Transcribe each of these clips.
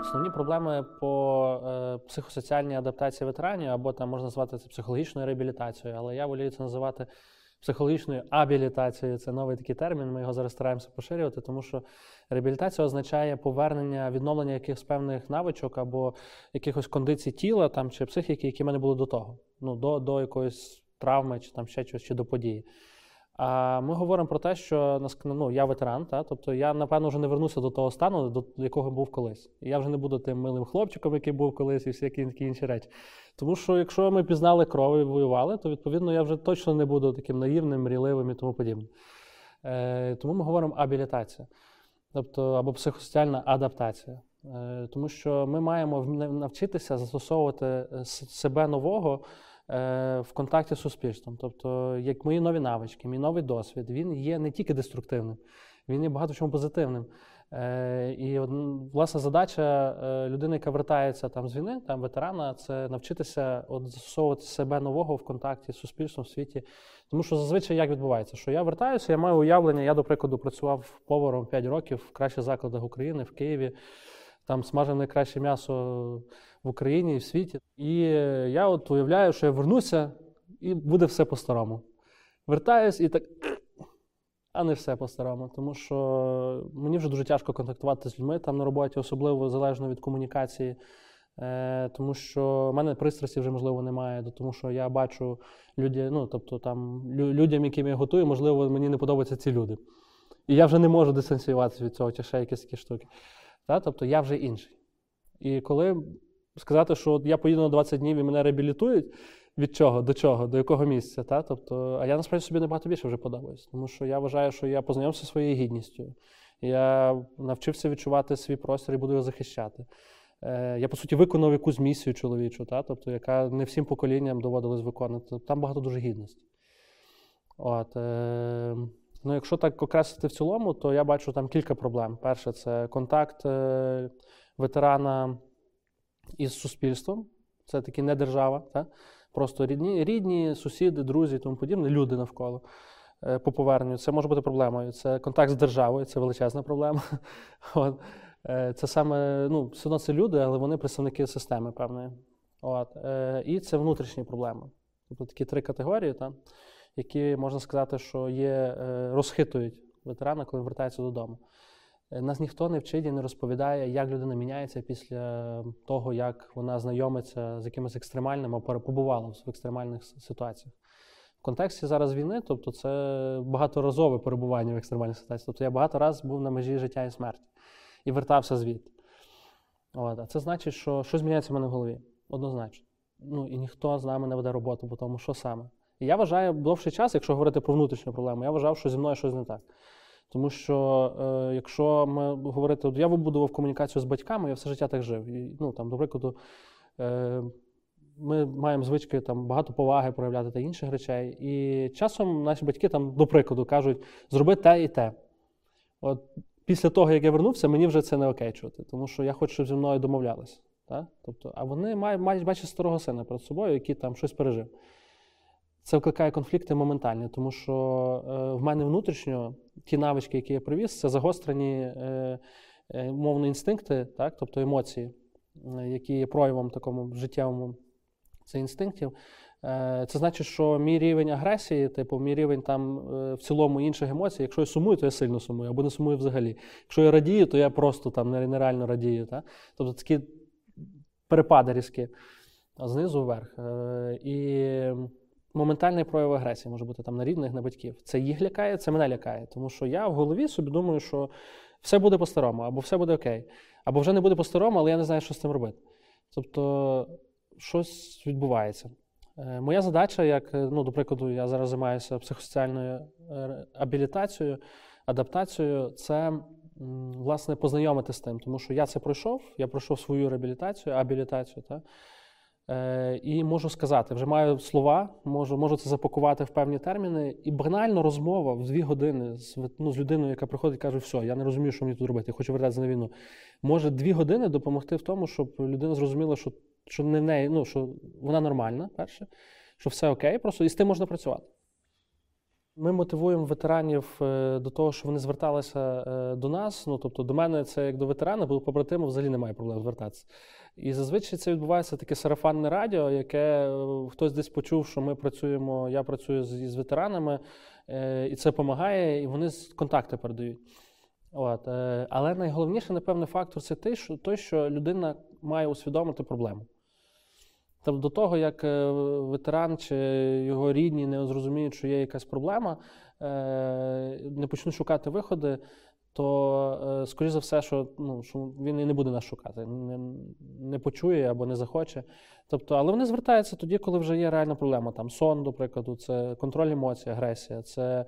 Основні проблеми по психосоціальній адаптації ветеранів, або там можна назвати це психологічною реабілітацією, але я волію це називати психологічною абілітацією. Це новий такий термін, ми його зараз стараємося поширювати, тому що реабілітація означає повернення, відновлення якихось певних навичок або якихось кондицій тіла там, чи психіки, які в мене були до того, до якоїсь травми, чи там ще щось, чи до події. А ми говоримо про те, що я ветеран, тобто я, напевно, вже не вернуся до того стану, до якого був колись. І я вже не буду тим милим хлопчиком, який був колись, і всякі такі інші речі. Тому що якщо ми пізнали кров і воювали, то, відповідно, я вже точно не буду таким наївним, мрійливим і тому подібне. Тому ми говоримо абілітація, тобто або психосоціальна адаптація. Тому що ми маємо навчитися застосовувати себе нового в контакті з суспільством. Тобто, як мої нові навички, мій новий досвід, він є не тільки деструктивним, він є багато в чому позитивним. І, власне, задача людини, яка вертається там з війни, там ветерана, це навчитися застосовувати себе нового в контакті з суспільством в світі. Тому що зазвичай як відбувається, що я вертаюся, я маю уявлення, я, до прикладу, працював поваром 5 років в кращих закладах України, в Києві, там смажив найкраще м'ясо в Україні і в світі. І я от уявляю, що я вернуся і буде все по-старому. Вертаюсь і так, а не все по-старому. Тому що мені вже дуже тяжко контактувати з людьми там на роботі, особливо залежно від комунікації. Тому що в мене пристрасті вже, можливо, немає, тому що я бачу людям, яким я готую, можливо, мені не подобаються ці люди. І я вже не можу дистанціюватися від цього, чи ще якісь такі штуки. Тобто я вже інший. І коли сказати, що я поїду на 20 днів і мене реабілітують, від чого, до чого, до якого місця, а я насправді собі набагато більше вже подобаюсь. Тому що я вважаю, що я познайомився зі своєю гідністю. Я навчився відчувати свій простір і буду його захищати. Я, по суті, виконав якусь місію чоловічу, тобто, яка не всім поколінням доводилось виконувати. Там багато дуже гідності. Якщо так окреслити в цілому, то я бачу там кілька проблем. Перше – це контакт ветерана із суспільством. Це таки не держава, просто рідні, сусіди, друзі і тому подібне, люди навколо по поверненню. Це може бути проблемою. Це контакт з державою, це величезна проблема. Це саме, все одно це люди, але вони представники системи певної. І це внутрішні проблеми. Тобто такі 3 категорії, які, можна сказати, що розхитують ветерана, коли вертається додому. Нас ніхто не вчить і не розповідає, як людина міняється після того, як вона знайомиться з якимось екстремальним, або побувала в екстремальних ситуаціях. В контексті зараз війни, тобто це багаторазове перебування в екстремальних ситуаціях. Тобто я багато разів був на межі життя і смерті і вертався звідти. А це значить, що щось міняється в мене в голові, однозначно. І ніхто з нами не веде роботу по тому, що саме. І я вважаю, довший час, якщо говорити про внутрішню проблему, я вважав, що зі мною щось не так. Тому що, якщо ми говорити, я вибудував комунікацію з батьками, я все життя так жив. І, до прикладу, ми маємо звички багато поваги проявляти та інших речей. І часом наші батьки, до прикладу, кажуть, зроби те і те. Після того, як я вернувся, мені вже це не окей чути, тому що я хочу, щоб зі мною домовлялися. Тобто, а вони мають бачити старого сина перед собою, який там щось пережив. Це викликає конфлікти моментальні, тому що в мене внутрішньо ті навички, які я привіз, це загострені мовні інстинкти, тобто емоції, які є проявом такому життєвому цих інстинктів. Це значить, що мій рівень агресії, мій рівень в цілому інших емоцій, якщо я сумую, то я сильно сумую, або не сумую взагалі. Якщо я радію, то я просто нереально радію. Тобто такі перепади різкі, знизу вверх. І моментальний прояв агресії може бути на рідних, на батьків. Це їх лякає, це мене лякає. Тому що я в голові собі думаю, що все буде по-старому, або все буде окей. Або вже не буде по-старому, але я не знаю, що з цим робити. Тобто, щось відбувається. Моя задача, до прикладу, я зараз займаюся психосоціальною абілітацією, адаптацією, це, власне, познайомити з тим. Тому що я це пройшов, я пройшов свою реабілітацію, абілітацію, і можу сказати, вже маю слова, можу це запакувати в певні терміни, і банально розмова в 2 години з людиною, яка приходить і каже, все, я не розумію, що мені тут робити, я хочу вертатися на війну. Може 2 години допомогти в тому, щоб людина зрозуміла, що не в неї, що вона нормальна, перше, що все окей, просто і з тим можна працювати. Ми мотивуємо ветеранів до того, що вони зверталися до нас. Ну, тобто до мене це як до ветерана, бо побратиму взагалі немає проблем звертатися. І зазвичай це відбувається таке сарафанне радіо, яке хтось десь почув, що ми працюємо, я працюю з ветеранами, і це допомагає, і вони контакти передають. От. Але найголовніший, напевне, фактор – це той, що людина має усвідомити проблему. Тобто до того, як ветеран чи його рідні не зрозуміють, що є якась проблема, не почнуть шукати виходи, то, скоріш за все, що він і не буде нас шукати, не почує або не захоче. Тобто, але вони звертаються тоді, коли вже є реальна проблема. Там сон, до прикладу, це контроль емоцій, агресія, це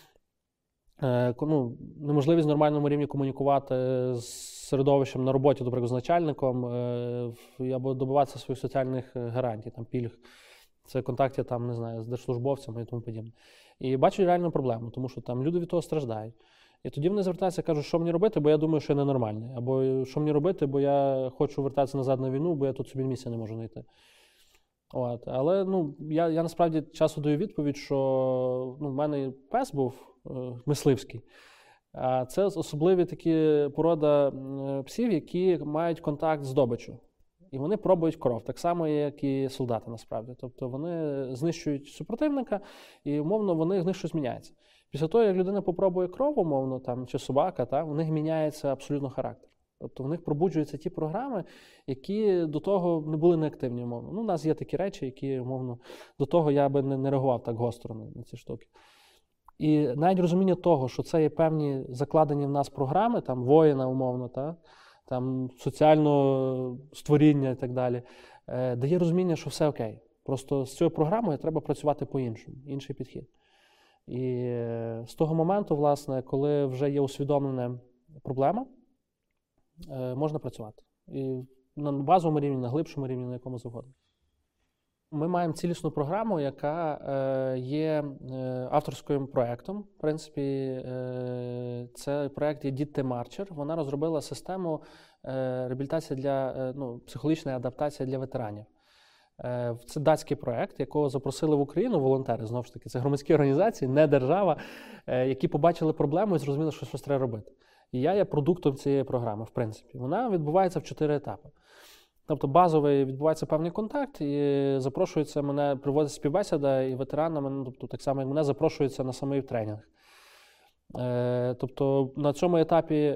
неможливість в нормальному рівні комунікувати з середовищем на роботі, наприклад, з начальником, або добиватися своїх соціальних гарантій, там, пільг. Це контакти там, не знаю, з держслужбовцями і тому подібне. І бачать реальну проблему, тому що там люди від того страждають. І тоді вони звертаються і кажуть, що мені робити, бо я думаю, що я ненормальний. Або що мені робити, бо я хочу вертатися назад на війну, бо я тут собі місця не можу знайти. От. Але я насправді часто даю відповідь, що в мене пес був мисливський. А це особливі такі порода псів, які мають контакт з здобиччю. І вони пробують кров, так само, як і солдати насправді. Тобто вони знищують супротивника і, умовно, в них щось міняється. Після того, як людина попробує кров, умовно, там, чи собака, в них міняється абсолютно характер. Тобто в них пробуджуються ті програми, які до того не були неактивні, умовно. У нас є такі речі, які, умовно, до того я би не реагував так гостро на ці штуки. І навіть розуміння того, що це є певні закладені в нас програми, там, воїна, умовно, там, соціального створіння і так далі, дає розуміння, що все окей. Просто з цією програмою треба працювати по-іншому, інший підхід. І з того моменту, власне, коли вже є усвідомлена проблема, можна працювати. І на базовому рівні, на глибшому рівні, на якому завгодно. Ми маємо цілісну програму, яка є авторським проєктом. В принципі, це проєкт є Дітти Марчер. Вона розробила систему реабілітації психологічної адаптації для ветеранів. Це датський проєкт, якого запросили в Україну волонтери, знову ж таки, це громадські організації, не держава, які побачили проблему і зрозуміли, що щось треба робити. І я є продуктом цієї програми, в принципі. Вона відбувається в 4 етапи. Тобто базовий відбувається певний контакт, і запрошується мене, приводить співбесіда, і ветерани, тобто так само, як мене, запрошуються на самий тренінг. Тобто на цьому етапі,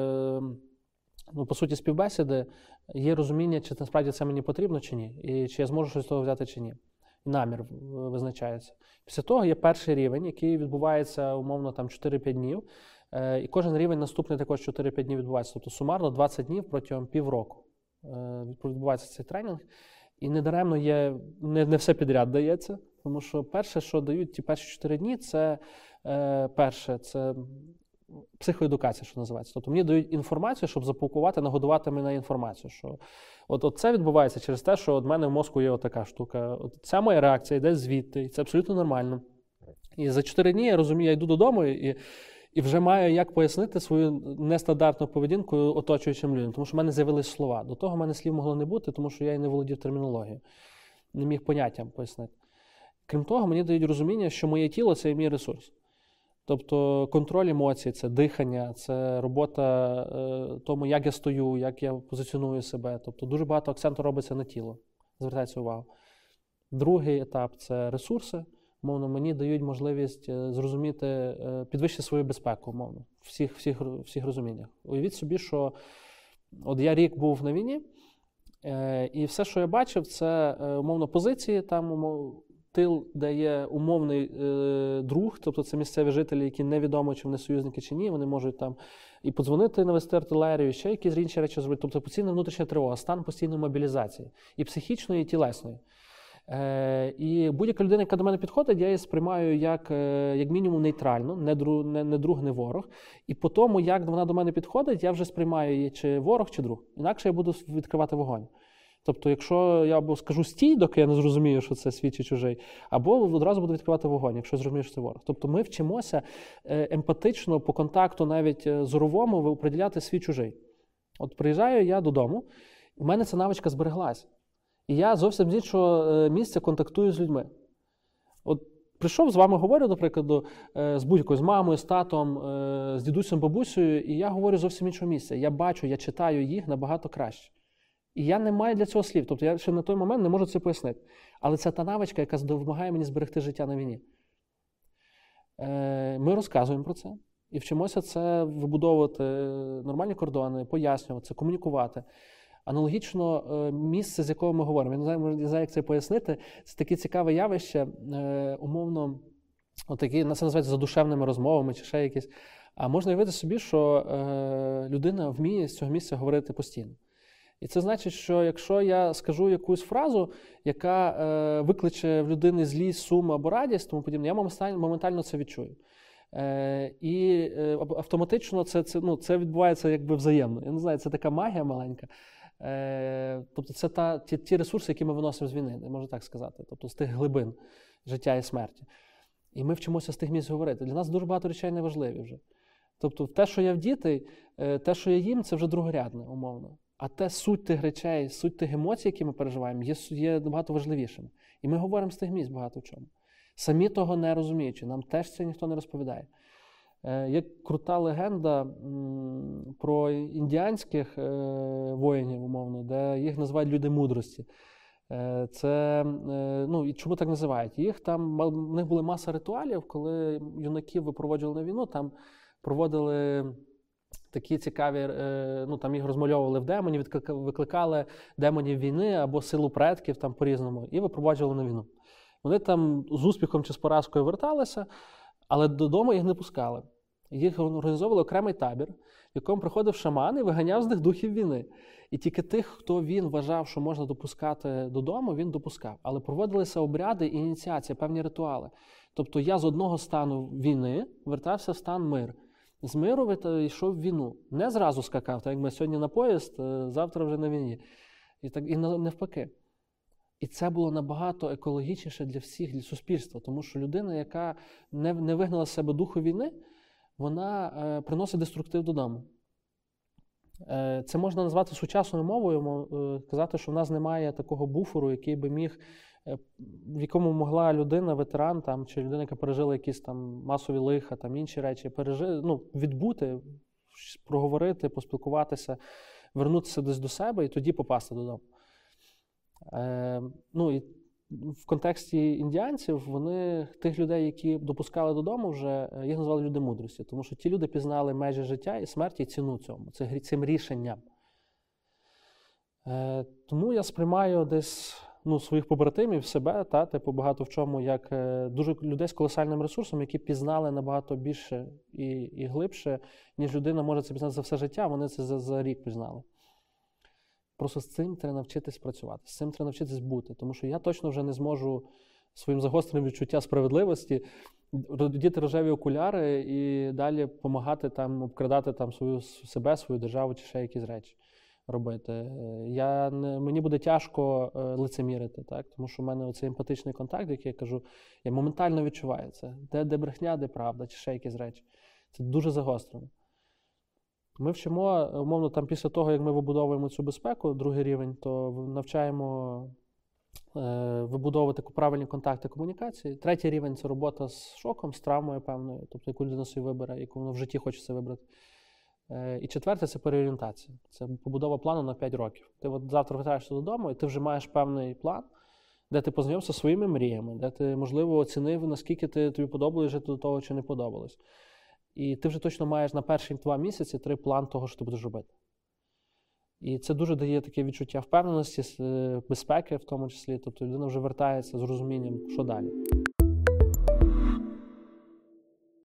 по суті, співбесіди є розуміння, чи насправді це мені потрібно, чи ні, і чи я зможу щось з того взяти, чи ні. Намір визначається. Після того є перший рівень, який відбувається, умовно, там 4-5 днів, і кожен рівень наступний також 4-5 днів відбувається. Тобто сумарно 20 днів протягом півроку відбувається цей тренінг. І недаремно не все підряд дається, тому що перше, що дають ті перші 4 дні, це це психоедукація, що називається. Тобто мені дають інформацію, щоб запакувати, нагодувати мене інформацію. Що от це відбувається через те, що в мене в мозку є отака штука. Ця моя реакція йде звідти, і це абсолютно нормально. І за 4 дні я розумію, я йду додому і вже маю як пояснити свою нестандартну поведінку оточуючим людям. Тому що в мене з'явились слова. До того в мене слів могло не бути, тому що я і не володів термінологією. Не міг поняттям пояснити. Крім того, мені дають розуміння, що моє тіло – це мій ресурс. Тобто контроль емоцій, це дихання, це робота тому, як я стою, як я позиціоную себе. Тобто дуже багато акценту робиться на тіло. Звертайте увагу. Другий етап – це ресурси. Мовно, мені дають можливість зрозуміти, підвищити свою безпеку, умовно, в всіх розуміннях. Уявіть собі, що от я рік був на війні, і все, що я бачив, це, умовно, позиції, там, тил, де є умовний друг, тобто це місцеві жителі, які невідомо, чи вони союзники, чи ні, вони можуть там і подзвонити, навести артилерію, і ще якісь інші речі зробити. Тобто постійна внутрішня тривога, стан постійної мобілізації, і психічної, і тілесної. І будь-яка людина, яка до мене підходить, я її сприймаю як мінімум нейтрально, не друг, не ворог. І по тому, як вона до мене підходить, я вже сприймаю її чи ворог, чи друг. Інакше я буду відкривати вогонь. Тобто, якщо я або скажу стій, доки я не зрозумію, що це свій чи чужий, або одразу буду відкривати вогонь, якщо зрозумію, що це ворог. Тобто ми вчимося емпатично, по контакту навіть зоровому, определяти свій чужий. От приїжджаю я додому, у мене ця навичка збереглась. І я зовсім з іншого місця контактую з людьми. От прийшов, з вами говорю, до прикладу, з будь-якою, з мамою, з татом, з дідусем, бабусею, і я говорю зовсім іншого місця. Я бачу, я читаю їх набагато краще. І я не маю для цього слів. Тобто я ще на той момент не можу це пояснити. Але це та навичка, яка допомагає мені зберегти життя на війні. Ми розказуємо про це і вчимося це вибудовувати нормальні кордони, пояснювати це, комунікувати. Аналогічно місце, з якого ми говоримо. Я не знаю, як це пояснити. Це таке цікаве явище, умовно, отакі, це називається задушевними розмовами чи ще якісь. А можна уявити собі, що людина вміє з цього місця говорити постійно. І це значить, що якщо я скажу якусь фразу, яка викличе в людини злість, сум або радість, тому подібне, я моментально це відчую. І автоматично це відбувається якби взаємно. Я не знаю, це така магія маленька. Тобто це ті ресурси, які ми виносимо з війни, можна так сказати, тобто з тих глибин життя і смерті. І ми вчимося з тих місць говорити. Для нас дуже багато речей неважливі вже. Тобто те, що я вдітий, те, що я їм, це вже другорядне, умовно. А те суть тих речей, суть тих емоцій, які ми переживаємо, є набагато важливішими. І ми говоримо з тих місць багато в чому. Самі того не розуміючи, нам теж це ніхто не розповідає. Є крута легенда про індіанських воїнів, умовно, де їх називають люди мудрості. І чому так називають? В них була маса ритуалів, коли юнаків випроводжували на війну, там проводили такі цікаві, там їх розмальовували в демонів, викликали демонів війни або силу предків там по-різному і випроводжували на війну. Вони там з успіхом чи з поразкою верталися, але додому їх не пускали. Їх організовували окремий табір, в якому приходив шаман і виганяв з них духів війни. І тільки тих, хто він вважав, що можна допускати додому, він допускав. Але проводилися обряди і ініціація, певні ритуали. Тобто я з одного стану війни вертався в стан мир. З миру йшов в війну. Не зразу скакав, так як ми сьогодні на поїзд, завтра вже на війні. І навпаки. І це було набагато екологічніше для всіх, для суспільства. Тому що людина, яка не вигнала з себе духу війни, вона приносить деструктив додому. Це можна назвати сучасною мовою, казати, що в нас немає такого буферу, який би міг, в якому могла людина, ветеран там, чи людина, яка пережила якісь там масові лиха, там інші речі, відбути, проговорити, поспілкуватися, вернутися десь до себе і тоді попасти додому. І в контексті індіанців, вони тих людей, які допускали додому вже, їх назвали люди мудрості, тому що ті люди пізнали межі життя і смерті і ціну цим рішенням. Тому я сприймаю десь своїх побратимів, себе, багато в чому, як дуже людей з колосальним ресурсом, які пізнали набагато більше і глибше, ніж людина може це пізнати за все життя, вони це за рік пізнали. Просто з цим треба навчитись працювати, з цим треба навчитись бути, тому що я точно вже не зможу своїм загостреним відчуття справедливості діти рожеві окуляри і далі допомагати обкрадати себе, свою державу чи ще якісь речі робити. Мені буде тяжко лицемірити, тому що в мене оцей емпатичний контакт, який я кажу, я моментально відчуваю це. Де брехня, де правда, чи ще якісь речі. Це дуже загострено. Ми вчимо, умовно, після того, як ми вибудовуємо цю безпеку, другий рівень, то навчаємо вибудовувати правильні контакти комунікації. Третій рівень – це робота з шоком, з травмою певною, тобто яку людина собі вибере, яку вона в житті хочеться вибрати. І четверте – це переорієнтація. Це побудова плану на 5 років. Ти завтра вертаєшся додому, і ти вже маєш певний план, де ти познайомився зі своїми мріями, де ти, можливо, оцінив, наскільки тобі подобалось жити до того, чи не подобалось. І ти вже точно маєш на перші 2 місяці 3 план того, що ти будеш робити. І це дуже дає таке відчуття впевненості, безпеки в тому числі. Тобто людина вже вертається з розумінням, що далі.